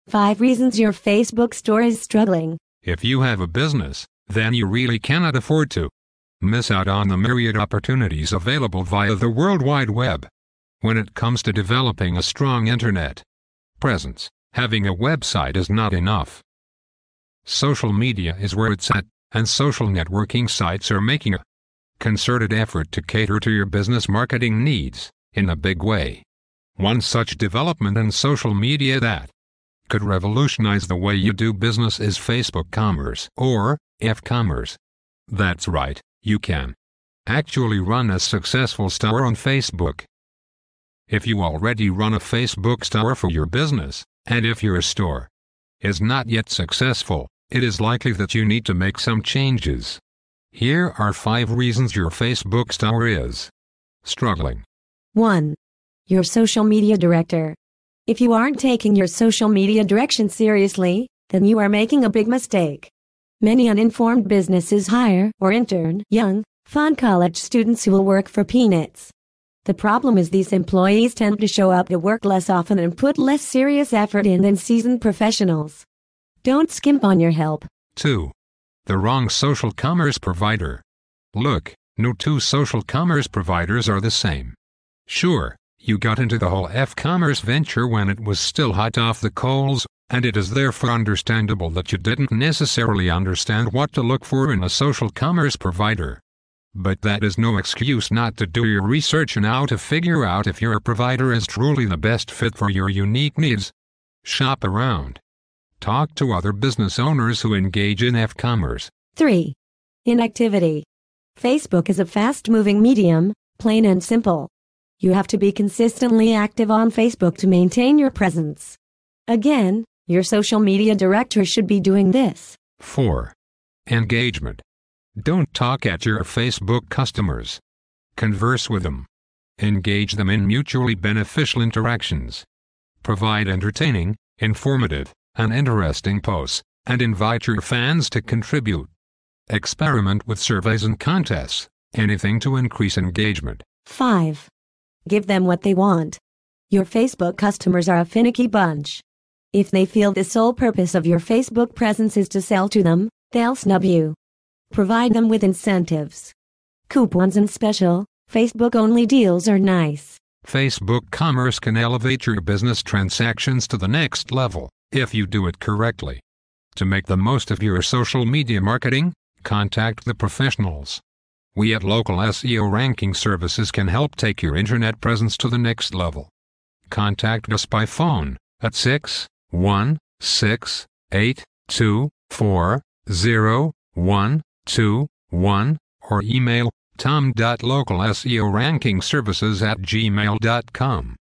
5 reasons your Facebook store is struggling. If you have a business, then you really cannot afford to miss out on the myriad opportunities available via the World Wide Web. When it comes to developing a strong internet presence, having a website is not enough. Social media is where it's at, and social networking sites are making a concerted effort to cater to your business marketing needs in a big way. One such development in social media that could revolutionize the way you do business is Facebook Commerce, or F-Commerce. That's right, you can actually run a successful store on Facebook. If you already run a Facebook store for your business, and if your store is not yet successful, it is likely that you need to make some changes. Here are 5 reasons your Facebook store is struggling. 1. Your social media director. If you aren't taking your social media direction seriously, then you are making a big mistake. Many uninformed businesses hire or intern young, fun college students who will work for peanuts. The problem is these employees tend to show up to work less often and put less serious effort in than seasoned professionals. Don't skimp on your help. 2. The wrong social commerce provider. Look, no 2 social commerce providers are the same. Sure, you got into the whole F-commerce venture when it was still hot off the coals, and it is therefore understandable that you didn't necessarily understand what to look for in a social commerce provider. But that is no excuse not to do your research and how to figure out if your provider is truly the best fit for your unique needs. Shop around. Talk to other business owners who engage in F-commerce. 3. Inactivity. Facebook is a fast-moving medium, plain and simple. You have to be consistently active on Facebook to maintain your presence. Again, your social media director should be doing this. 4. Engagement. Don't talk at your Facebook customers. Converse with them. Engage them in mutually beneficial interactions. Provide entertaining, informative, and interesting posts, and invite your fans to contribute. Experiment with surveys and contests, anything to increase engagement. 5. Give them what they want. Your Facebook customers are a finicky bunch. If they feel the sole purpose of your Facebook presence is to sell to them, they'll snub you. Provide them with incentives. Coupons and special, Facebook-only deals are nice. Facebook Commerce can elevate your business transactions to the next level, if you do it correctly. To make the most of your social media marketing, contact the professionals. We at Local SEO Ranking Services can help take your internet presence to the next level. Contact us by phone at 616-824-0121 or email tom.localseorankingservices@gmail.com.